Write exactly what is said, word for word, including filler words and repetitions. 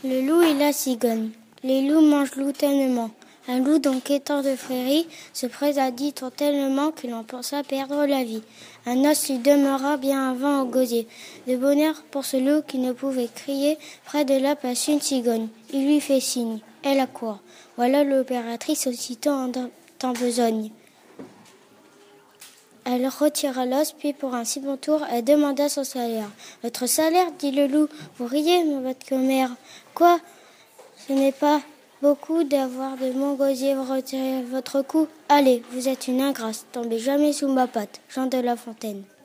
Le loup et la cigogne. Les loups mangent loup-tellement. Un loup, donc étant de prairie, se présadit tant tellement qu'il en pensa perdre la vie. Un os lui demeura bien avant au gosier. De bonheur pour ce loup qui ne pouvait crier, près de là passe une cigogne. Il lui fait signe. Elle accourt. Voilà l'opératrice aussitôt en, en besogne. Elle retira l'os, puis pour un si bon tour, elle demanda son salaire. « Votre salaire, dit le loup, vous riez, votre commère. Quoi, ce n'est pas beaucoup d'avoir de mon gosier retirer votre cou. Allez, vous êtes une ingrate, tombez jamais sous ma patte. » Jean de La Fontaine.